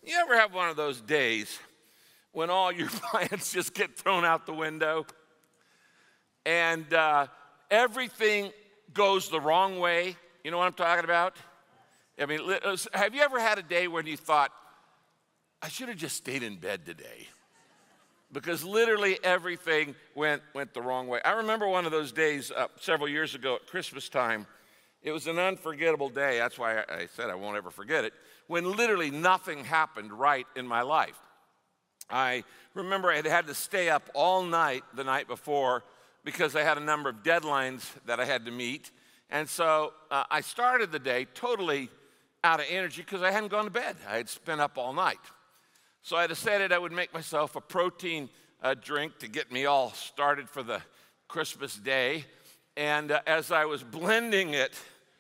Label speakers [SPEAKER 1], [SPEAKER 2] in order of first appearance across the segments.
[SPEAKER 1] You ever have one of those days when all your plans just get thrown out the window and everything goes the wrong way? You know what I'm talking about? I mean, have you ever had a day when you thought, I should have just stayed in bed today? Because literally everything went the wrong way. I remember one of those days several years ago at Christmas time. It was an unforgettable day. That's why I said I won't ever forget it. When literally nothing happened right in my life. I remember I had to stay up all night the night before because I had a number of deadlines that I had to meet. And so I started the day totally out of energy because I hadn't gone to bed. I had spent up all night. So I decided I would make myself a protein drink to get me all started for the Christmas day. And as I was blending it,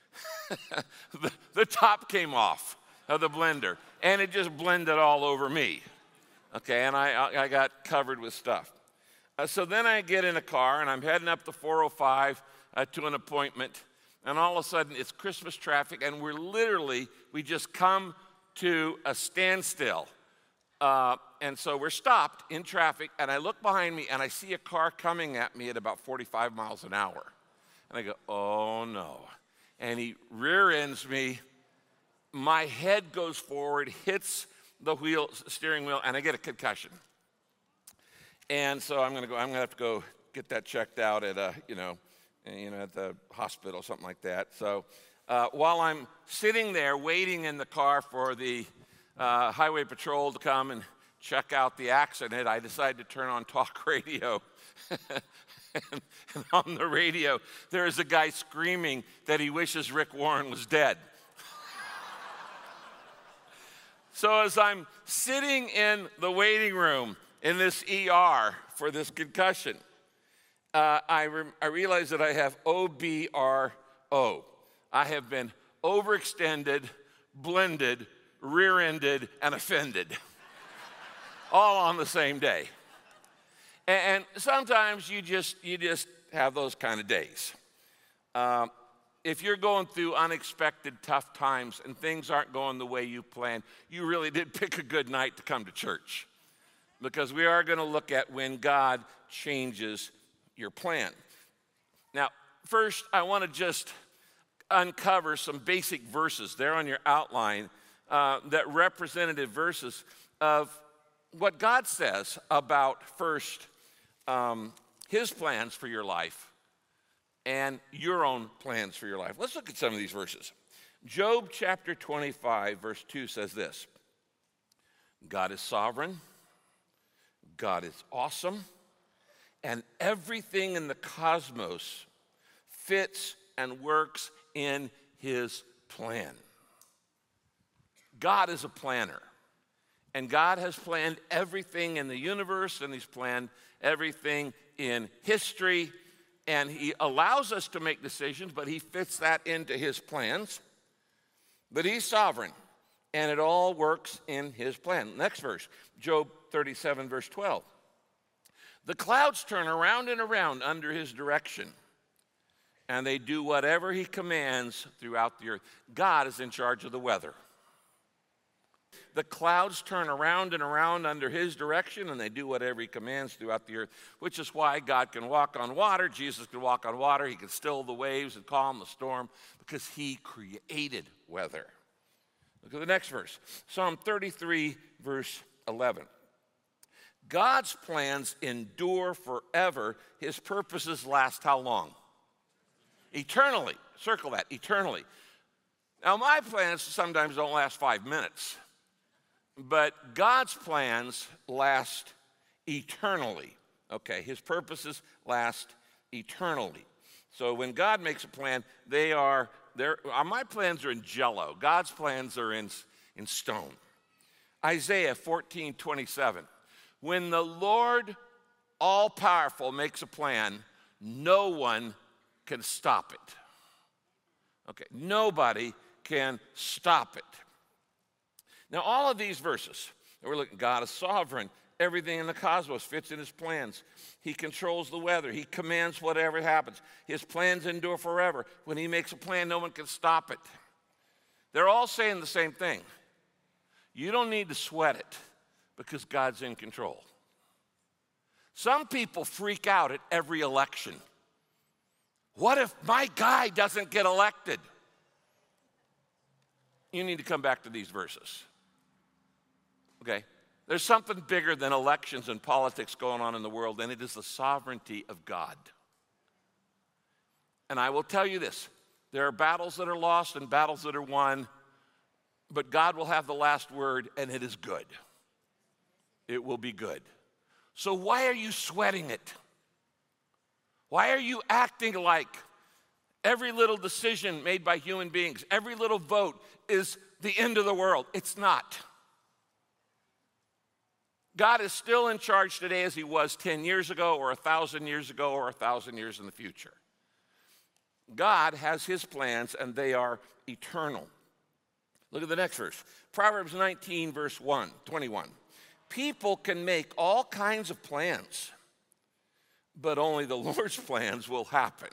[SPEAKER 1] the top came off of the blender, and it just blended all over me. Okay, and I got covered with stuff. So then I get in a car, and I'm heading up the 405 to an appointment, and all of a sudden it's Christmas traffic, and we just come to a standstill. And so we're stopped in traffic, and I look behind me, and I see a car coming at me at about 45 miles an hour. And I go, oh no. And he rear ends me. My head goes forward, hits the steering wheel, and I get a concussion. And so I'm gonna have to go get that checked out at at the hospital, something like that. So while I'm sitting there waiting in the car for the highway patrol to come and check out the accident, I decided to turn on talk radio. And on the radio, there is a guy screaming that he wishes Rick Warren was dead. So as I'm sitting in the waiting room in this ER for this concussion, I realize that I have OBRO. I have been overextended, blended, rear-ended, and offended, all on the same day. And sometimes you just have those kind of days. If you're going through unexpected tough times and things aren't going the way you planned, you really did pick a good night to come to church, because we are going to look at when God changes your plan. Now, first, I want to just uncover some basic verses there on your outline, that representative verses of what God says about first his plans for your life and your own plans for your life. Let's look at some of these verses. Job chapter 25, verse 2 says this: God is sovereign, God is awesome, and everything in the cosmos fits and works in his plan. God is a planner. And God has planned everything in the universe, and he's planned everything in history, and he allows us to make decisions, but he fits that into his plans. But he's sovereign, and it all works in his plan. Next verse, Job 37, verse 12. The clouds turn around and around under his direction, and they do whatever he commands throughout the earth. God is in charge of the weather. The clouds turn around and around under his direction, and they do whatever he commands throughout the earth, which is why God can walk on water. Jesus can walk on water. He can still the waves and calm the storm, because he created weather. Look at the next verse. Psalm 33, verse 11. God's plans endure forever. His purposes last how long? Eternally. Circle that, eternally. Now, my plans sometimes don't last 5 minutes. But God's plans last eternally. Okay, his purposes last eternally. So when God makes a plan, my plans are in jello. God's plans are in stone. Isaiah 14:27. When the Lord all-powerful makes a plan, no one can stop it. Okay, nobody can stop it. Now, all of these verses, we're looking, God is sovereign. Everything in the cosmos fits in his plans. He controls the weather. He commands whatever happens. His plans endure forever. When he makes a plan, no one can stop it. They're all saying the same thing. You don't need to sweat it because God's in control. Some people freak out at every election. What if my guy doesn't get elected? You need to come back to these verses. Okay? There's something bigger than elections and politics going on in the world, and it is the sovereignty of God. And I will tell you this, there are battles that are lost and battles that are won, but God will have the last word, and it is good. It will be good. So why are you sweating it? Why are you acting like every little decision made by human beings, every little vote is the end of the world? It's not. God is still in charge today as he was 10 years ago or 1,000 years ago or 1,000 years in the future. God has his plans and they are eternal. Look at the next verse. Proverbs 19, verse 21. People can make all kinds of plans, but only the Lord's plans will happen.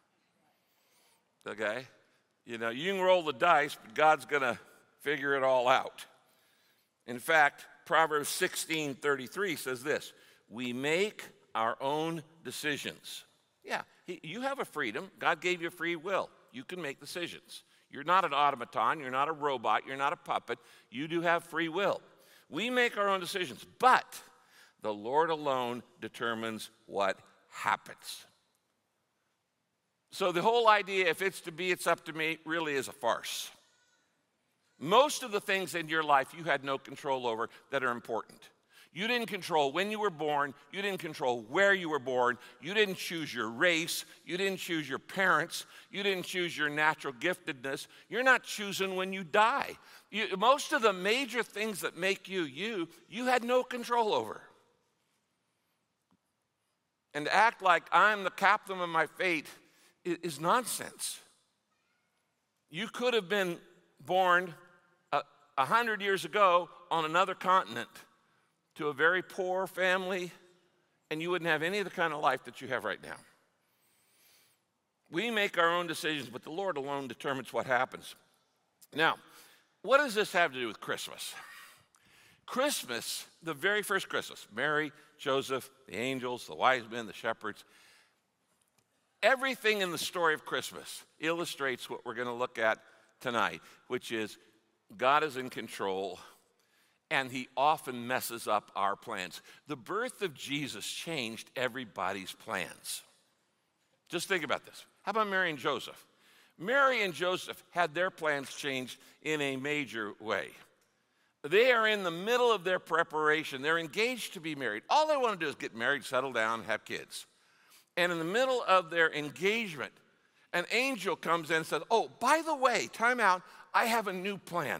[SPEAKER 1] Okay? You know, you can roll the dice, but God's going to figure it all out. In fact, Proverbs 16:33 says this, we make our own decisions. Yeah, you have a freedom. God gave you free will. You can make decisions. You're not an automaton. You're not a robot. You're not a puppet. You do have free will. We make our own decisions, but the Lord alone determines what happens. So the whole idea, if it's to be, it's up to me, really is a farce. Most of the things in your life you had no control over that are important. You didn't control when you were born. You didn't control where you were born. You didn't choose your race. You didn't choose your parents. You didn't choose your natural giftedness. You're not choosing when you die. Most of the major things that make you, you had no control over. And to act like I'm the captain of my fate is nonsense. You could have been born 100 years ago on another continent to a very poor family, and you wouldn't have any of the kind of life that you have right now. We make our own decisions, but the Lord alone determines what happens. Now, what does this have to do with Christmas? Christmas, the very first Christmas, Mary, Joseph, the angels, the wise men, the shepherds, everything in the story of Christmas illustrates what we're going to look at tonight, which is God is in control, and he often messes up our plans. The birth of Jesus changed everybody's plans. Just think about this. How about Mary and Joseph? Mary and Joseph had their plans changed in a major way. They are in the middle of their preparation. They're engaged to be married. All they want to do is get married, settle down, and have kids. And in the middle of their engagement, an angel comes in and says, oh, by the way, time out, I have a new plan.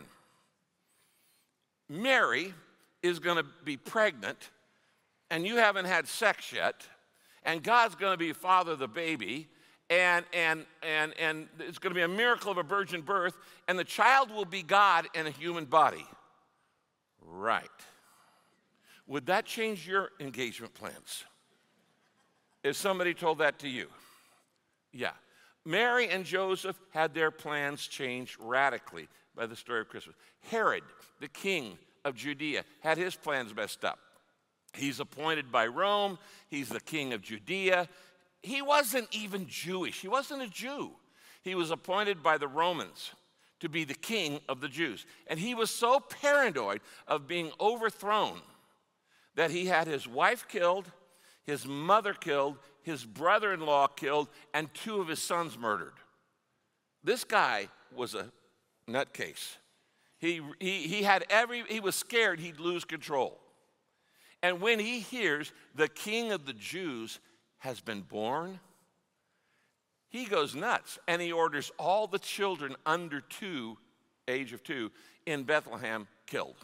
[SPEAKER 1] Mary is going to be pregnant, and you haven't had sex yet, and God's going to be father of the baby, and it's going to be a miracle of a virgin birth, and the child will be God in a human body. Right. Would that change your engagement plans? If somebody told that to you? Yeah. Mary and Joseph had their plans changed radically by the story of Christmas. Herod, the king of Judea, had his plans messed up. He's appointed by Rome. He's the king of Judea. He wasn't even Jewish. He wasn't a Jew. He was appointed by the Romans to be the king of the Jews. And he was so paranoid of being overthrown that he had his wife killed, his mother killed, his brother-in-law killed, and 2 of his sons murdered. This guy was a nutcase. He was scared he'd lose control. And when he hears the king of the Jews has been born, he goes nuts, and he orders all the children under 2, age of 2, in Bethlehem killed.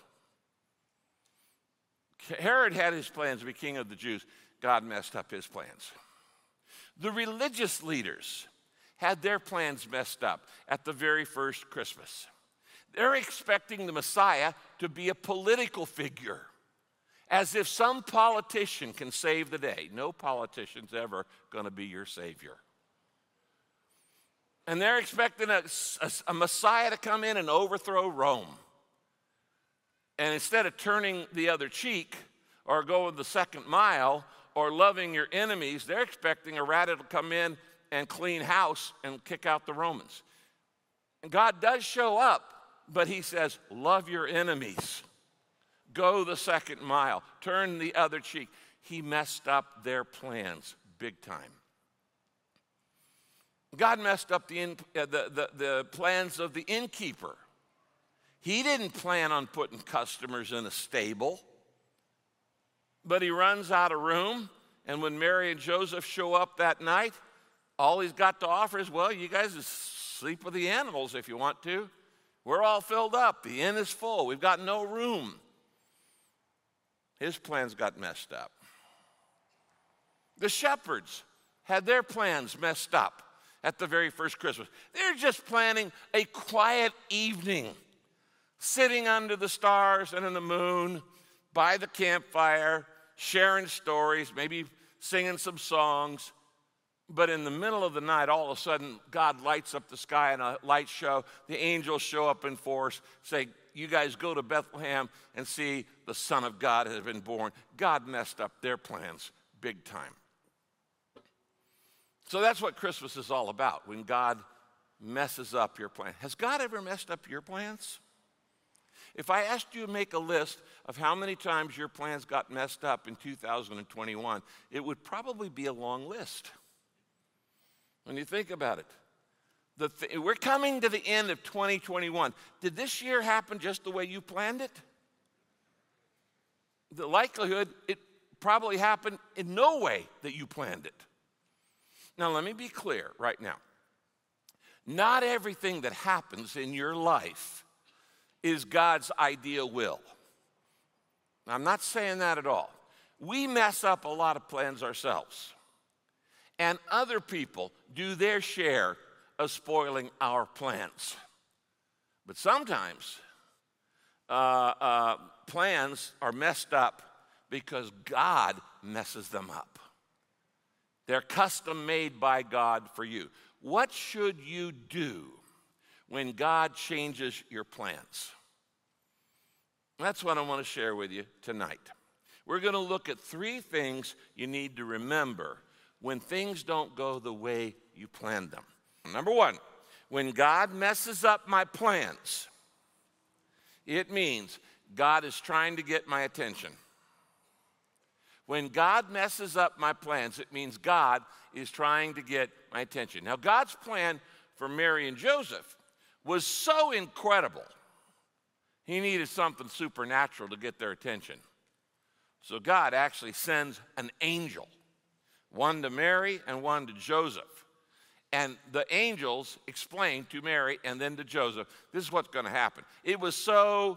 [SPEAKER 1] Herod had his plans to be king of the Jews. God messed up his plans. The religious leaders had their plans messed up at the very first Christmas. They're expecting the Messiah to be a political figure, as if some politician can save the day. No politician's ever going to be your savior. And they're expecting a Messiah to come in and overthrow Rome. And instead of turning the other cheek or going the second mile or loving your enemies, they're expecting a rat to come in and clean house and kick out the Romans. And God does show up, but he says, love your enemies. Go the second mile. Turn the other cheek. He messed up their plans big time. God messed up the plans of the innkeeper. He didn't plan on putting customers in a stable, but he runs out of room, and when Mary and Joseph show up that night, all he's got to offer is, well, you guys just sleep with the animals if you want to. We're all filled up. The inn is full. We've got no room. His plans got messed up. The shepherds had their plans messed up at the very first Christmas. They're just planning a quiet evening, sitting under the stars and in the moon, by the campfire, sharing stories, maybe singing some songs. But in the middle of the night, all of a sudden, God lights up the sky in a light show. The angels show up in force, say, you guys go to Bethlehem and see the Son of God has been born. God messed up their plans big time. So that's what Christmas is all about, when God messes up your plan. Has God ever messed up your plans? If I asked you to make a list of how many times your plans got messed up in 2021, it would probably be a long list. When you think about it, we're coming to the end of 2021. Did this year happen just the way you planned it? The likelihood it probably happened in no way that you planned it. Now, let me be clear right now. Not everything that happens in your life is God's ideal will. I'm not saying that at all. We mess up a lot of plans ourselves. And other people do their share of spoiling our plans. But sometimes plans are messed up because God messes them up. They're custom made by God for you. What should you do when God changes your plans? That's what I want to share with you tonight. We're going to look at 3 things you need to remember when things don't go the way you planned them. Number 1, when God messes up my plans, it means God is trying to get my attention. When God messes up my plans, it means God is trying to get my attention. Now, God's plan for Mary and Joseph was so incredible, he needed something supernatural to get their attention. So God actually sends an angel, one to Mary and one to Joseph. And the angels explain to Mary and then to Joseph, this is what's going to happen. It was so,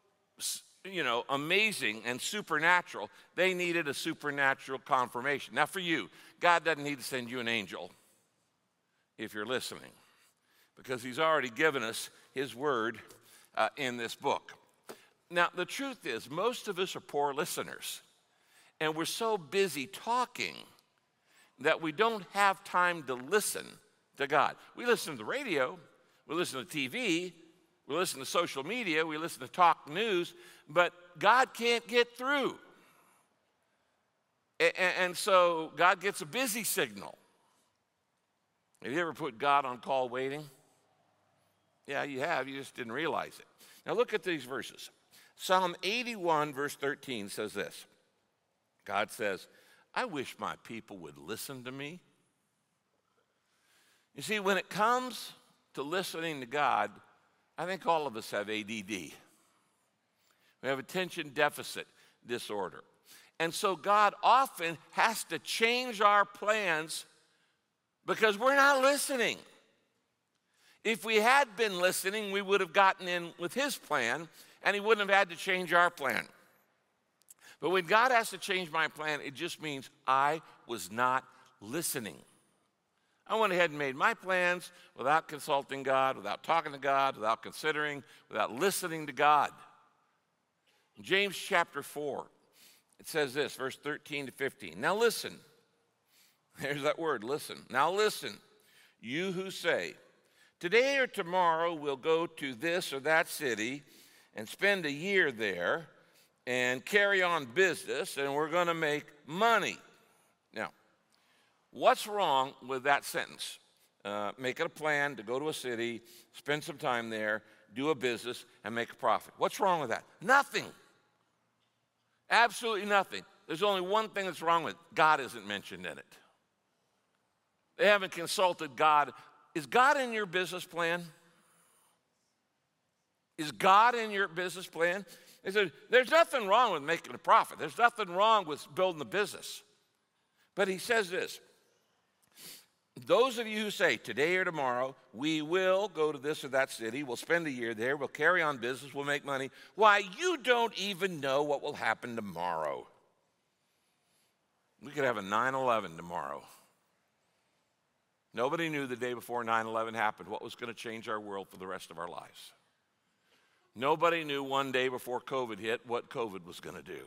[SPEAKER 1] amazing and supernatural, they needed a supernatural confirmation. Now for you, God doesn't need to send you an angel if you're listening, because he's already given us his word in this book. Now the truth is, most of us are poor listeners, and we're so busy talking that we don't have time to listen to God. We listen to the radio, we listen to TV, we listen to social media, we listen to talk news, but God can't get through. And so God gets a busy signal. Have you ever put God on call waiting? Yeah, you have. You just didn't realize it. Now look at these verses. Psalm 81, verse 13 says this. God says, I wish my people would listen to me. You see, when it comes to listening to God, I think all of us have ADD. We have attention deficit disorder. And so God often has to change our plans because we're not listening. If we had been listening, we would have gotten in with his plan, and he wouldn't have had to change our plan. But when God has to change my plan, it just means I was not listening. I went ahead and made my plans without consulting God, without talking to God, without considering, without listening to God. In James chapter 4, it says this, verse 13 to 15. Now listen. There's that word, listen. Now listen, you who say, today or tomorrow we'll go to this or that city and spend a year there and carry on business, and we're going to make money. Now, what's wrong with that sentence? Making a plan to go to a city, spend some time there, do a business, and make a profit. What's wrong with that? Nothing. Absolutely nothing. There's only one thing that's wrong with it. God isn't mentioned in it. They haven't consulted God. Is God in your business plan? Is God in your business plan? They said, there's nothing wrong with making a profit. There's nothing wrong with building a business. But he says this, those of you who say, today or tomorrow, we will go to this or that city, we'll spend a year there, we'll carry on business, we'll make money. Why, you don't even know what will happen tomorrow. We could have a 9/11 tomorrow. Nobody knew the day before 9/11 happened what was going to change our world for the rest of our lives. Nobody knew one day before COVID hit what COVID was going to do.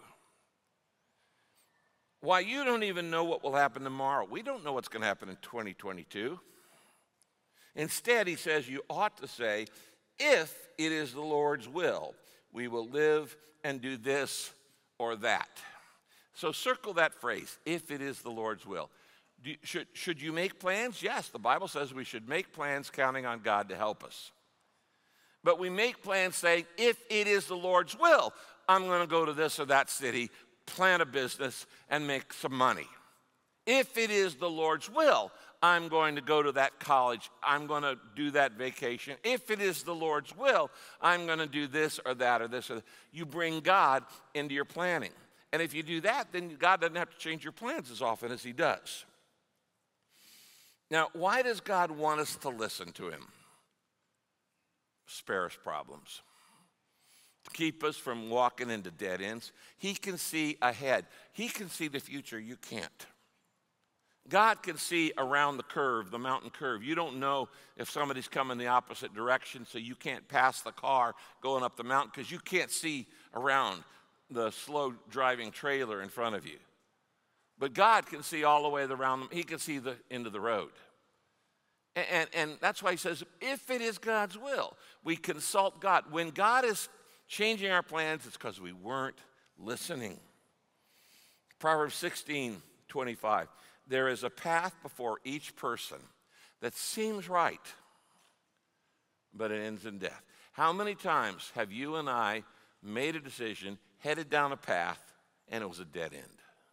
[SPEAKER 1] Why, you don't even know what will happen tomorrow. We don't know what's going to happen in 2022. Instead, he says, you ought to say, if it is the Lord's will, we will live and do this or that. So circle that phrase, if it is the Lord's will. Should you make plans? Yes, the Bible says we should make plans counting on God to help us. But we make plans saying, if it is the Lord's will, I'm going to go to this or that city, plan a business, and make some money. If it is the Lord's will, I'm going to go to that college. I'm going to do that vacation. If it is the Lord's will, I'm going to do this or that or this or that. You bring God into your planning. And if you do that, then God doesn't have to change your plans as often as he does. Now, why does God want us to listen to him? Spare us problems. To keep us from walking into dead ends. He can see ahead. He can see the future. You can't. God can see around the curve, the mountain curve. You don't know if somebody's coming the opposite direction, so you can't pass the car going up the mountain because you can't see around the slow driving trailer in front of you. But God can see all the way around them. He can see the end of the road. And that's why he says, if it is God's will, we consult God. When God is changing our plans, it's because we weren't listening. Proverbs 16:25. There is a path before each person that seems right, but it ends in death. How many times have you and I made a decision, headed down a path, and it was a dead end?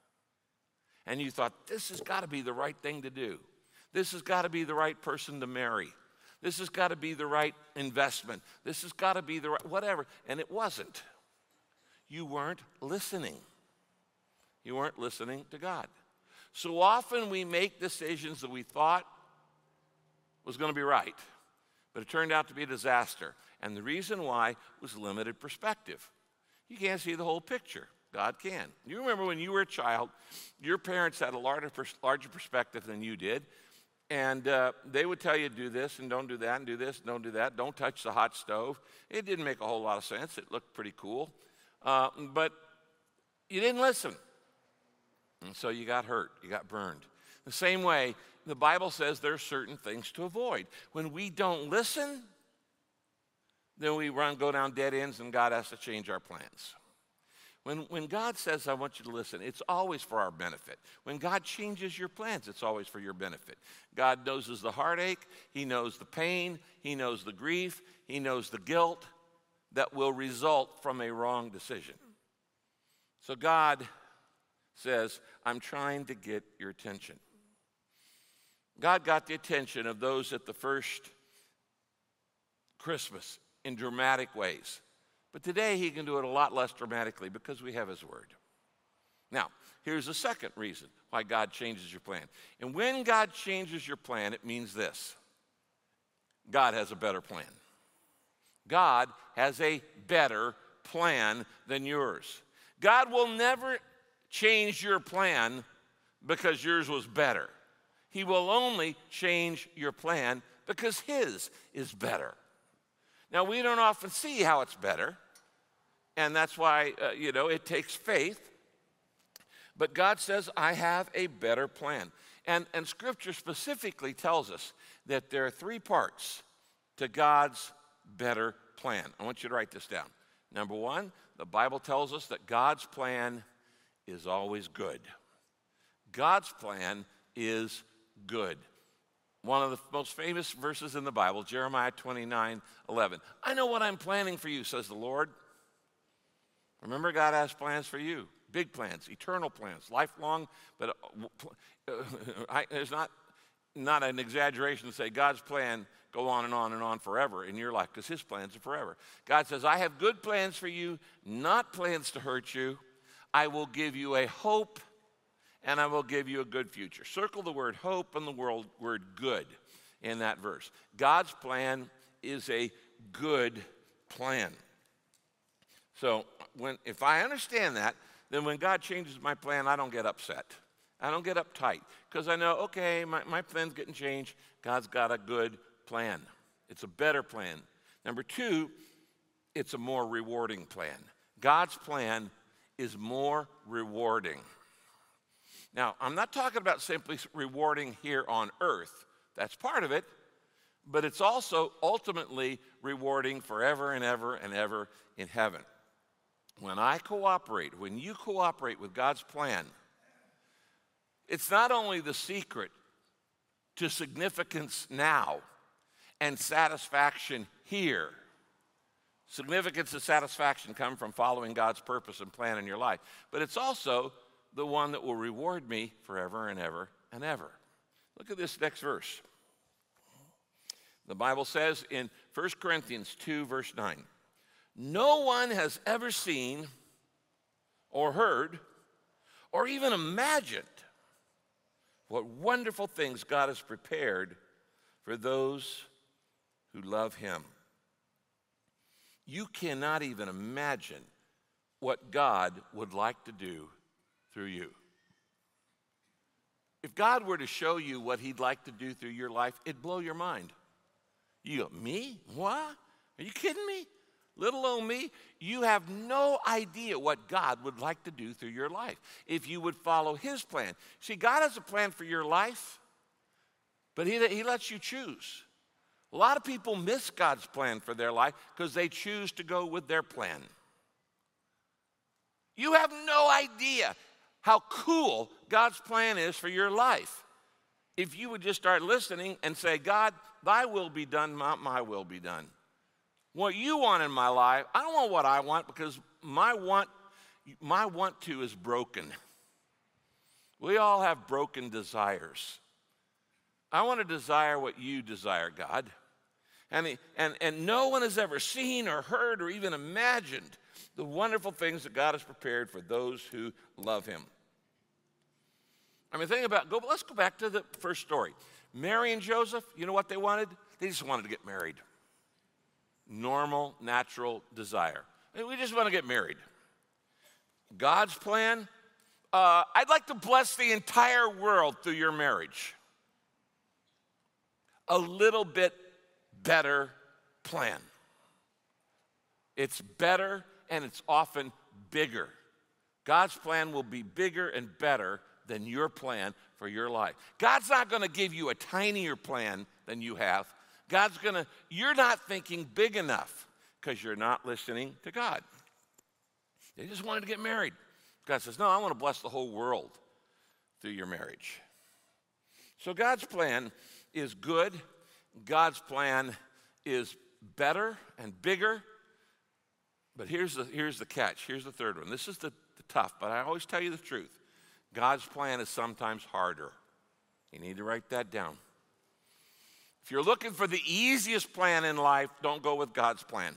[SPEAKER 1] And you thought, this has got to be the right thing to do. This has got to be the right person to marry. This has got to be the right investment. This has got to be the right whatever. And it wasn't. You weren't listening. You weren't listening to God. So often we make decisions that we thought was going to be right, but it turned out to be a disaster. And the reason why was limited perspective. You can't see the whole picture. God can. You remember when you were a child, your parents had a larger perspective than you did. And they would tell you to do this and don't do that and do this and don't do that. Don't touch the hot stove. It didn't make a whole lot of sense. It looked pretty cool. But you didn't listen. And so you got hurt. You got burned. The same way, the Bible says there are certain things to avoid. When we don't listen, then we go down dead ends and God has to change our plans. When God says, I want you to listen, it's always for our benefit. When God changes your plans, it's always for your benefit. God knows the heartache. He knows the pain. He knows the grief. He knows the guilt that will result from a wrong decision. So God says, I'm trying to get your attention. God got the attention of those at the first Christmas in dramatic ways. But today he can do it a lot less dramatically because we have his word. Now, here's the second reason why God changes your plan. And when God changes your plan, it means this. God has a better plan. God has a better plan than yours. God will never change your plan because yours was better. He will only change your plan because his is better. Now, we don't often see how it's better, and that's why, it takes faith. But God says, I have a better plan. And Scripture specifically tells us that there are three parts to God's better plan. I want you to write this down. Number one, the Bible tells us that God's plan is always good. God's plan is good. One of the most famous verses in the Bible, Jeremiah 29:11. I know what I'm planning for you, says the Lord. Remember, God has plans for you. Big plans, eternal plans, lifelong, but there's not an exaggeration to say God's plan go on and on and on forever in your life, because his plans are forever. God says, I have good plans for you, not plans to hurt you. I will give you a hope, and I will give you a good future. Circle the word hope and the word good in that verse. God's plan is a good plan. So if I understand that, then when God changes my plan, I don't get upset. I don't get uptight, because I know, okay, my plan's getting changed. God's got a good plan. It's a better plan. Number two, it's a more rewarding plan. God's plan is more rewarding. Now, I'm not talking about simply rewarding here on earth. That's part of it. But it's also ultimately rewarding forever and ever and ever in heaven. When you cooperate with God's plan, it's not only the secret to significance now and satisfaction here. Significance and satisfaction come from following God's purpose and plan in your life. But it's also the one that will reward me forever and ever and ever. Look at this next verse. The Bible says in 1 Corinthians 2, verse 9, no one has ever seen or heard or even imagined what wonderful things God has prepared for those who love him. You cannot even imagine what God would like to do through you. If God were to show you what he'd like to do through your life, it'd blow your mind. You go, me? What? Are you kidding me? Little old me? You have no idea what God would like to do through your life if you would follow his plan. See, God has a plan for your life, but he lets you choose. A lot of people miss God's plan for their life because they choose to go with their plan. You have no idea how cool God's plan is for your life if you would just start listening and say, God, thy will be done, not my will be done. What you want in my life, I don't want what I want, because my want to is broken. We all have broken desires. I want to desire what you desire, God. And no one has ever seen or heard or even imagined the wonderful things that God has prepared for those who love him. I mean, let's go back to the first story. Mary and Joseph, you know what they wanted? They just wanted to get married. Normal, natural desire. We just want to get married. God's plan, I'd like to bless the entire world through your marriage. A little bit better plan. It's better and it's often bigger. God's plan will be bigger and better than your plan for your life. God's not going to give you a tinier plan than you have. You're not thinking big enough because you're not listening to God. They just wanted to get married. God says, no, I want to bless the whole world through your marriage. So God's plan is good. God's plan is better and bigger. But here's the catch. Here's the third one. This is the tough, but I always tell you the truth. God's plan is sometimes harder. You need to write that down. If you're looking for the easiest plan in life, don't go with God's plan.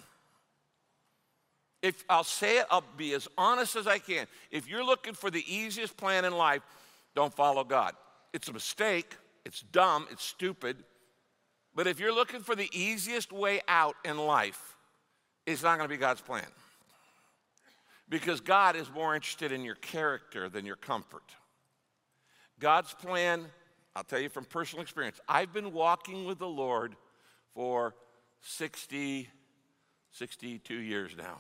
[SPEAKER 1] If I'll say it, I'll be as honest as I can. If you're looking for the easiest plan in life, don't follow God. It's a mistake. It's dumb. It's stupid. But if you're looking for the easiest way out in life, it's not going to be God's plan. Because God is more interested in your character than your comfort. God's plan, I'll tell you from personal experience, I've been walking with the Lord for 62 years now.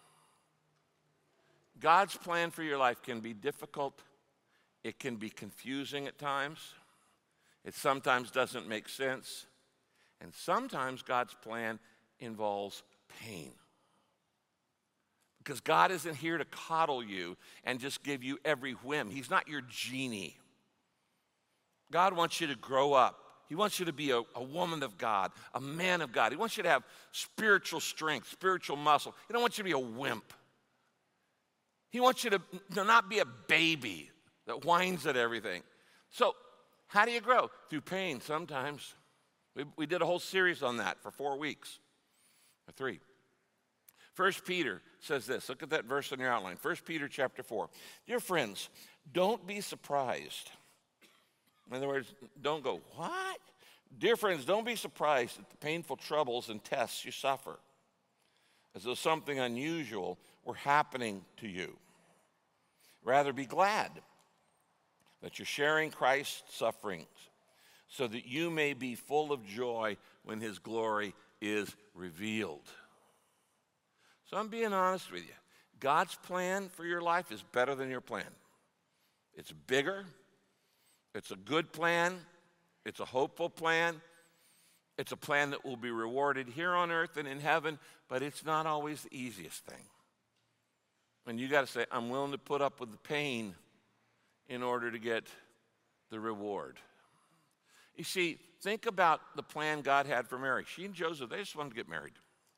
[SPEAKER 1] God's plan for your life can be difficult. It can be confusing at times. It sometimes doesn't make sense. And sometimes God's plan involves pain. Because God isn't here to coddle you and just give you every whim. He's not your genie. God wants you to grow up. He wants you to be a woman of God, a man of God. He wants you to have spiritual strength, spiritual muscle. He don't want you to be a wimp. He wants you to not be a baby that whines at everything. So how do you grow? Through pain sometimes. We did a whole series on that for 4 weeks, or 3. 1 Peter says this. Look at that verse in your outline. 1 Peter chapter 4. Dear friends, don't be surprised. In other words, don't go, what? Dear friends, don't be surprised at the painful troubles and tests you suffer, as though something unusual were happening to you. Rather, be glad that you're sharing Christ's sufferings, so that you may be full of joy when his glory is revealed. So I'm being honest with you. God's plan for your life is better than your plan. It's bigger. It's a good plan. It's a hopeful plan. It's a plan that will be rewarded here on earth and in heaven, but it's not always the easiest thing. And you got to say, I'm willing to put up with the pain in order to get the reward. You see, think about the plan God had for Mary. She and Joseph, they just wanted to get married.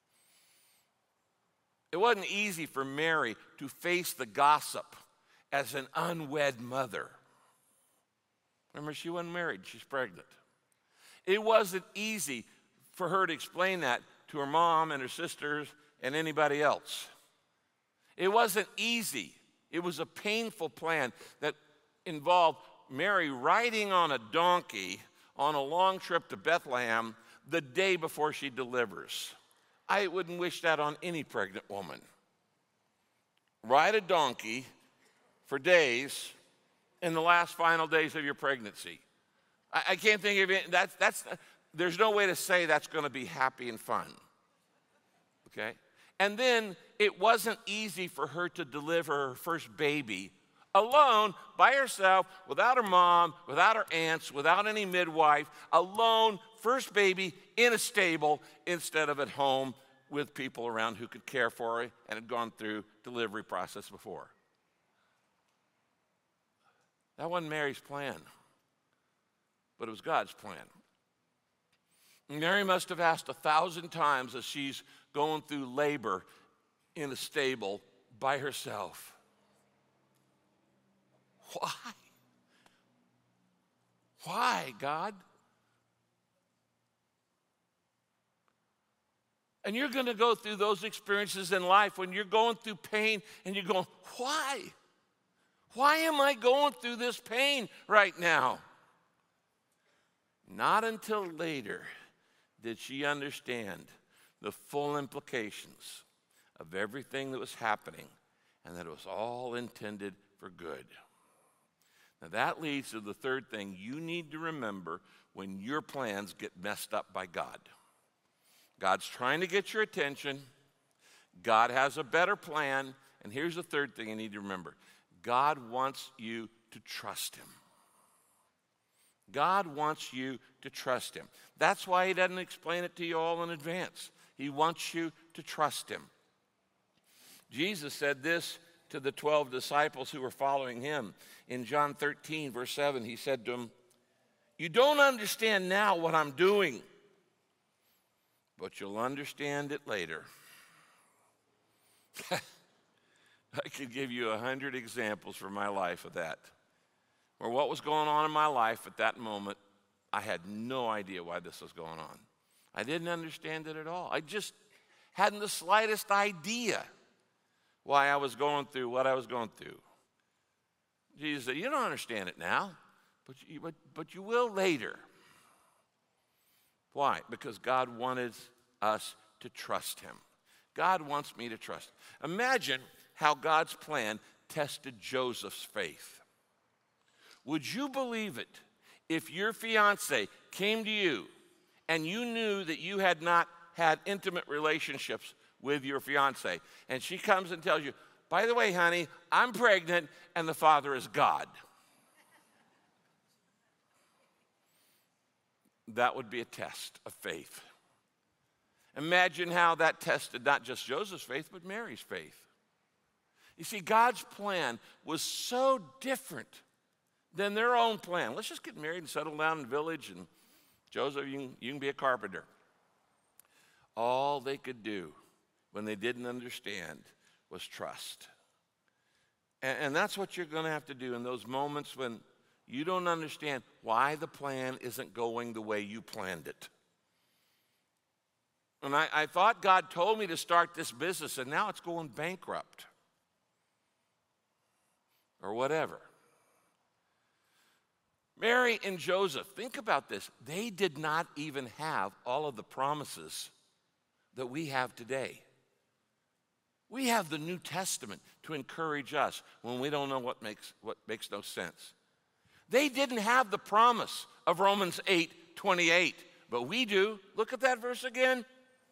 [SPEAKER 1] It wasn't easy for Mary to face the gossip as an unwed mother. Remember, she wasn't married, she's pregnant. It wasn't easy for her to explain that to her mom and her sisters and anybody else. It wasn't easy. It was a painful plan that involved Mary riding on a donkey on a long trip to Bethlehem the day before she delivers. I wouldn't wish that on any pregnant woman. Ride a donkey for days in the last final days of your pregnancy. I can't think of it. There's no way to say that's going to be happy and fun. Okay? And then it wasn't easy for her to deliver her first baby alone, by herself, without her mom, without her aunts, without any midwife, alone, first baby in a stable instead of at home with people around who could care for her and had gone through delivery process before. That wasn't Mary's plan, but it was God's plan. Mary must have asked 1,000 times as she's going through labor in a stable by herself. Why? Why, God? And you're going to go through those experiences in life when you're going through pain and you're going, why? Why am I going through this pain right now? Not until later did she understand the full implications of everything that was happening and that it was all intended for good. Now that leads to the third thing you need to remember when your plans get messed up by God. God's trying to get your attention. God has a better plan. And here's the third thing you need to remember. God wants you to trust him. God wants you to trust him. That's why he doesn't explain it to you all in advance. He wants you to trust him. Jesus said this to the 12 disciples who were following him. In John 13, verse 7, he said to them, "You don't understand now what I'm doing, but you'll understand it later." I could give you 100 examples from my life of that. Or what was going on in my life at that moment, I had no idea why this was going on. I didn't understand it at all. I just hadn't the slightest idea why I was going through what I was going through. Jesus said, "You don't understand it now, but you will later." Why? Because God wanted us to trust him. God wants me to trust him. Imagine how God's plan tested Joseph's faith. Would you believe it if your fiance came to you and you knew that you had not had intimate relationships with your fiance, and she comes and tells you, "By the way, honey, I'm pregnant and the father is God"? That would be a test of faith. Imagine how that tested not just Joseph's faith, but Mary's faith. You see, God's plan was so different than their own plan. Let's just get married and settle down in the village, and Joseph, you can be a carpenter. All they could do when they didn't understand was trust. And that's what you're going to have to do in those moments when you don't understand why the plan isn't going the way you planned it. And I thought God told me to start this business, and now it's going bankrupt. Or whatever. Mary and Joseph, think about this. They did not even have all of the promises that we have today. We have the New Testament to encourage us when we don't know what makes no sense. They didn't have the promise of Romans 8:28, but we do. Look at that verse again.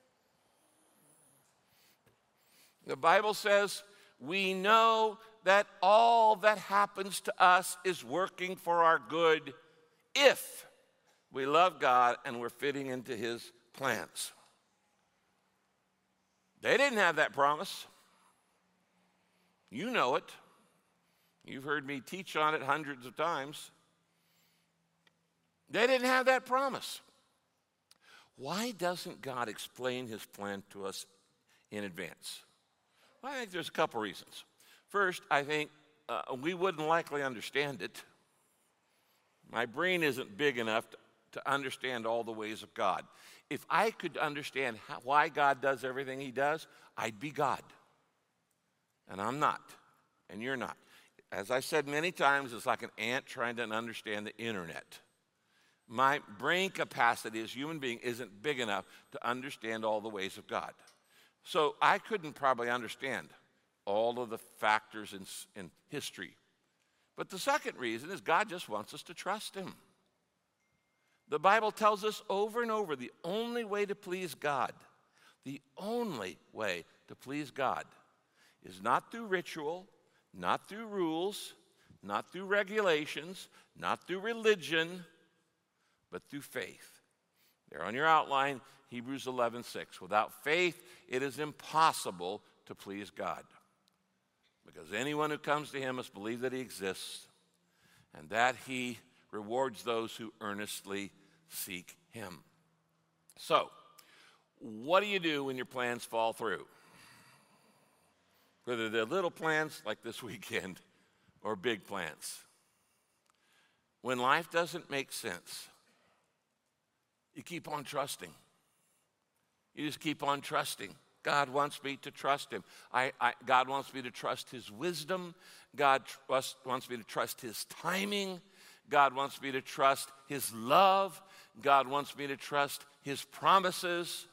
[SPEAKER 1] The Bible says, we know that all that happens to us is working for our good if we love God and we're fitting into his plans. They didn't have that promise. You know it. You've heard me teach on it hundreds of times. They didn't have that promise. Why doesn't God explain his plan to us in advance? Well, I think there's a couple reasons. First, I think we wouldn't likely understand it. My brain isn't big enough to understand all the ways of God. If I could understand why God does everything he does, I'd be God. And I'm not, and you're not. As I said many times, it's like an ant trying to understand the internet. My brain capacity as a human being isn't big enough to understand all the ways of God. So I couldn't probably understand all of the factors in history. But the second reason is God just wants us to trust him. The Bible tells us over and over the only way to please God, the only way to please God is not through ritual, not through rules, not through regulations, not through religion, but through faith. There on your outline, Hebrews 11:6. Without faith, it is impossible to please God. Because anyone who comes to him must believe that he exists and that he rewards those who earnestly seek him. So, what do you do when your plans fall through? Whether they're little plans like this weekend or big plans. When life doesn't make sense, you keep on trusting. You just keep on trusting. God wants me to trust him. God wants me to trust his wisdom. God wants me to trust his timing. God wants me to trust his love. God wants me to trust his promises.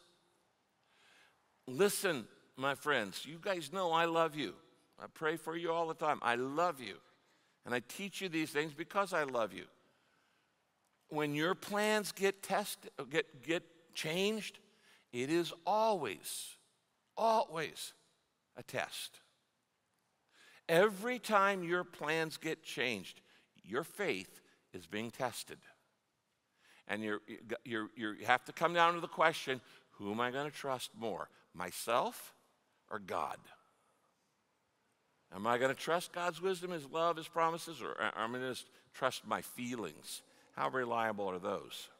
[SPEAKER 1] Listen, my friends, you guys know I love you. I pray for you all the time. I love you. And I teach you these things because I love you. When your plans get tested, get changed, it is always a test. Every time your plans get changed, your faith is being tested. And you have to come down to the question, who am I going to trust more, myself or God? Am I going to trust God's wisdom, his love, his promises, or am I going to trust my feelings? How reliable are those?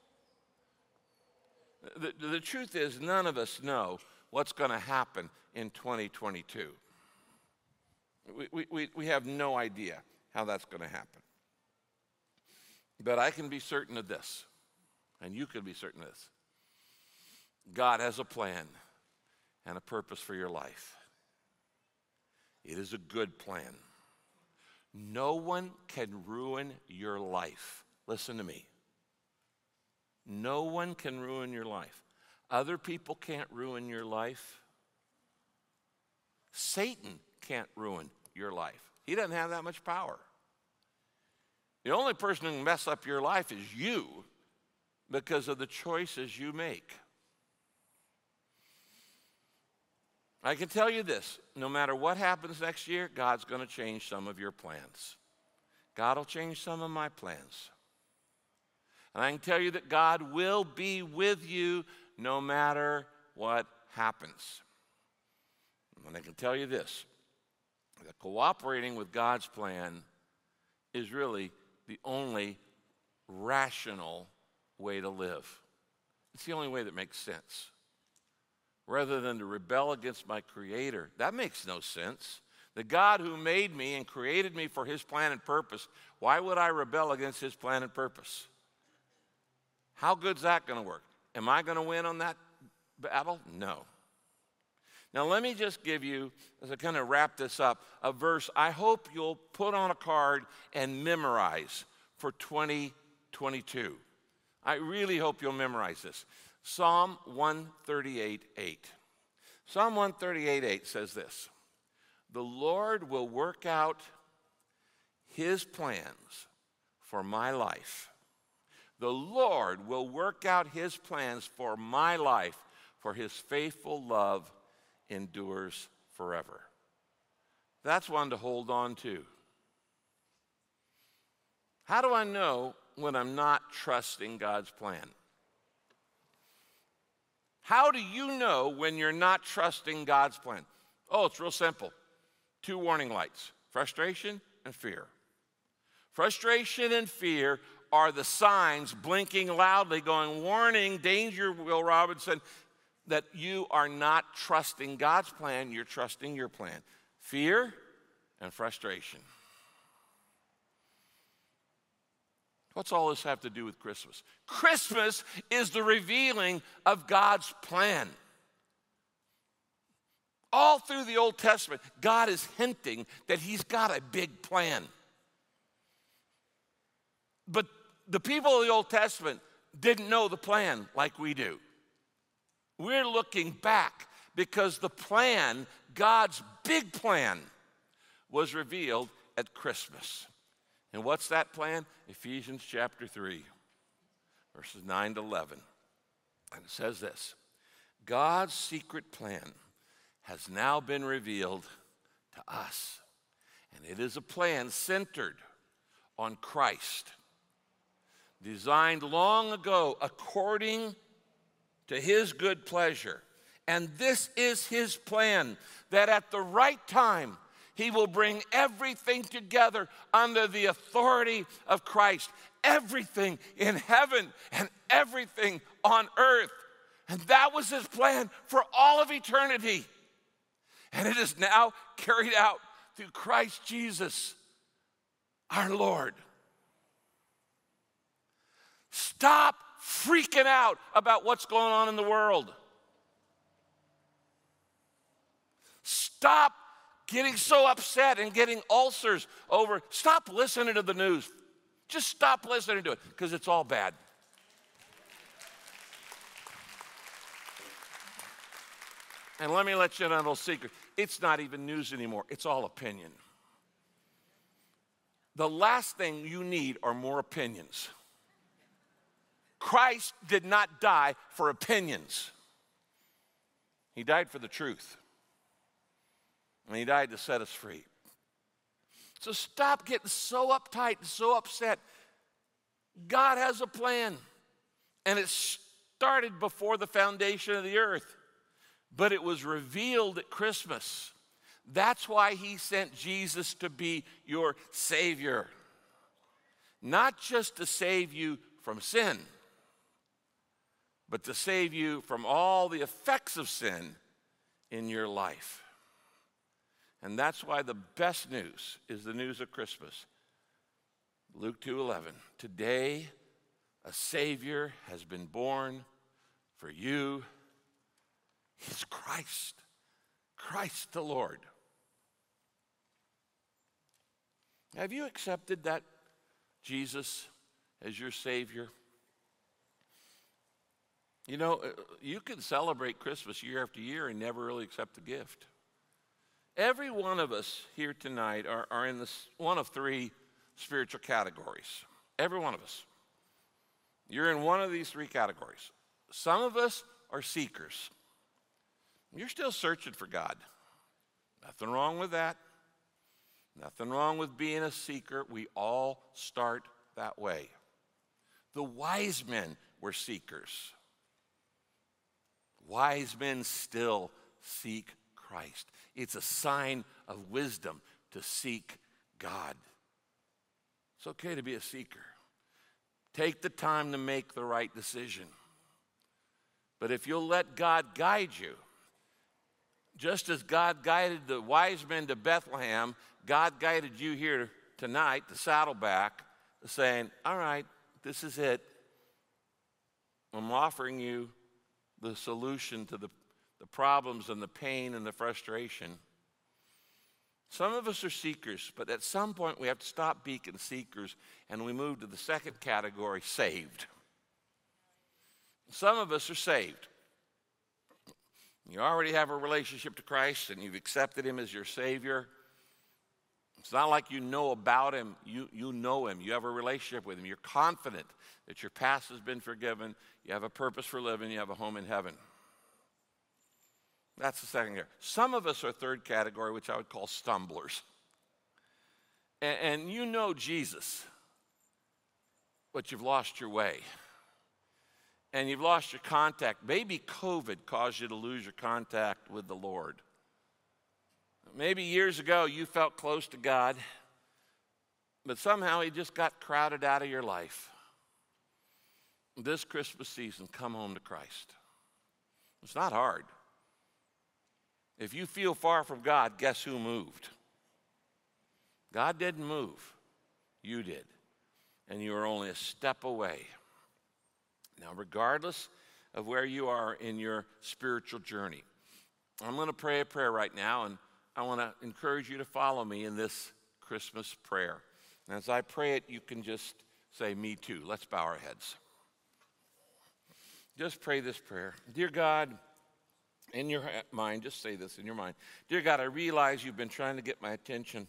[SPEAKER 1] The truth is, none of us know what's going to happen in 2022. We have no idea how that's going to happen. But I can be certain of this, and you can be certain of this. God has a plan and a purpose for your life. It is a good plan. No one can ruin your life. Listen to me. No one can ruin your life. Other people can't ruin your life. Satan can't ruin your life. He doesn't have that much power. The only person who can mess up your life is you because of the choices you make. I can tell you this, no matter what happens next year, God's going to change some of your plans. God will change some of my plans. And I can tell you that God will be with you no matter what happens. And I can tell you this, that cooperating with God's plan is really the only rational way to live. It's the only way that makes sense. Rather than to rebel against my Creator, that makes no sense. The God who made me and created me for His plan and purpose, why would I rebel against His plan and purpose? How good's that going to work? Am I going to win on that battle? No. Now let me just give you, as I kind of wrap this up, a verse I hope you'll put on a card and memorize for 2022. I really hope you'll memorize this. Psalm 138:8. Psalm 138:8 says this: "The Lord will work out His plans for my life. The Lord will work out His plans for my life, for His faithful love endures forever." That's one to hold on to. How do I know when I'm not trusting God's plan? How do you know when you're not trusting God's plan? Oh, it's real simple. 2 warning lights: frustration and fear. Frustration and fear are the signs blinking loudly, going, warning, danger, Will Robinson, that you are not trusting God's plan, you're trusting your plan. Fear and frustration. What's all this have to do with Christmas? Christmas is the revealing of God's plan. All through the Old Testament, God is hinting that He's got a big plan. But the people of the Old Testament didn't know the plan like we do. We're looking back because the plan, God's big plan, was revealed at Christmas. And what's that plan? Ephesians chapter 3, verses 9 to 11. And it says this: "God's secret plan has now been revealed to us. And it is a plan centered on Christ, designed long ago according to His good pleasure. And this is His plan, that at the right time He will bring everything together under the authority of Christ. Everything in heaven and everything on earth." And that was His plan for all of eternity. And it is now carried out through Christ Jesus, our Lord. Stop freaking out about what's going on in the world. Stop getting so upset and getting ulcers over. Stop listening to the news. Just stop listening to it, because it's all bad. And let me let you in on a little secret. It's not even news anymore. It's all opinion. The last thing you need are more opinions. Christ did not die for opinions. He died for the truth. And He died to set us free. So stop getting so uptight and so upset. God has a plan. And it started before the foundation of the earth. But it was revealed at Christmas. That's why He sent Jesus to be your Savior. Not just to save you from sin, but to save you from all the effects of sin in your life. And that's why the best news is the news of Christmas. Luke 2:11. "Today a Savior has been born for you. He's Christ, Christ the Lord." Have you accepted that Jesus as your Savior? You know, you can celebrate Christmas year after year and never really accept the gift. Every one of us here tonight are in this one of 3 spiritual categories. Every one of us. You're in one of these 3 categories. Some of us are seekers. You're still searching for God. Nothing wrong with that. Nothing wrong with being a seeker. We all start that way. The wise men were seekers. Wise men still seek Christ. It's a sign of wisdom to seek God. It's okay to be a seeker. Take the time to make the right decision. But if you'll let God guide you, just as God guided the wise men to Bethlehem, God guided you here tonight to Saddleback, saying, all right, this is it. I'm offering you the solution to the problems and the pain and the frustration. Some of us are seekers, but at some point we have to stop being seekers and we move to the second category, saved. Some of us are saved. You already have a relationship to Christ and you've accepted him as your Savior. It's not like you know about him. You know him. You have a relationship with him. You're confident that your past has been forgiven. You have a purpose for living. You have a home in heaven. That's the second category. Some of us are third category, which I would call stumblers. And you know Jesus, but you've lost your way. And you've lost your contact. Maybe COVID caused you to lose your contact with the Lord. Maybe years ago you felt close to God, but somehow he just got crowded out of your life. This Christmas season, come home to Christ. It's not hard. If you feel far from God, guess who moved? God didn't move. You did. And you were only a step away. Now, regardless of where you are in your spiritual journey, I'm going to pray a prayer right now, and I want to encourage you to follow me in this Christmas prayer. And as I pray it, you can just say, me too. Let's bow our heads. Just pray this prayer. Dear God, in your mind, just say this in your mind. Dear God, I realize you've been trying to get my attention.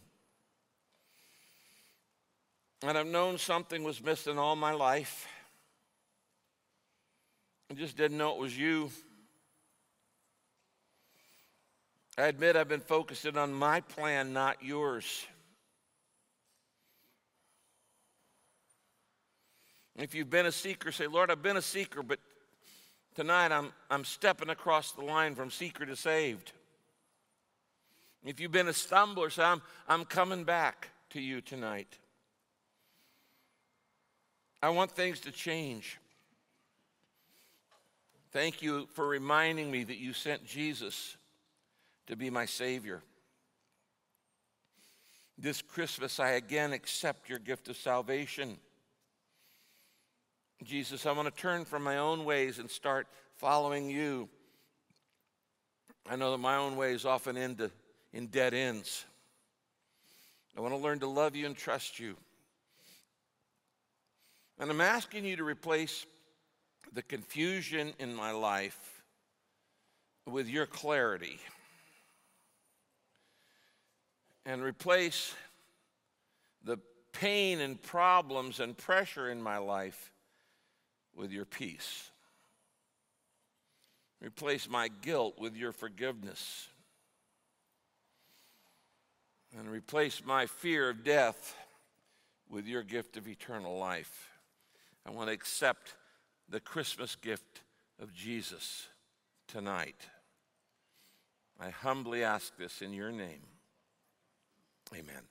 [SPEAKER 1] And I've known something was missing all my life. I just didn't know it was you. I admit I've been focusing on my plan, not yours. If you've been a seeker, say, Lord, I've been a seeker, but tonight I'm stepping across the line from seeker to saved. If you've been a stumbler, say, I'm coming back to you tonight. I want things to change. Thank you for reminding me that you sent Jesus to be my Savior. This Christmas, I again accept your gift of salvation. Jesus, I want to turn from my own ways and start following you. I know that my own ways often end in dead ends. I want to learn to love you and trust you. And I'm asking you to replace the confusion in my life with your clarity. And replace the pain and problems and pressure in my life with your peace. Replace my guilt with your forgiveness. And replace my fear of death with your gift of eternal life. I want to accept the Christmas gift of Jesus tonight. I humbly ask this in your name. Amen.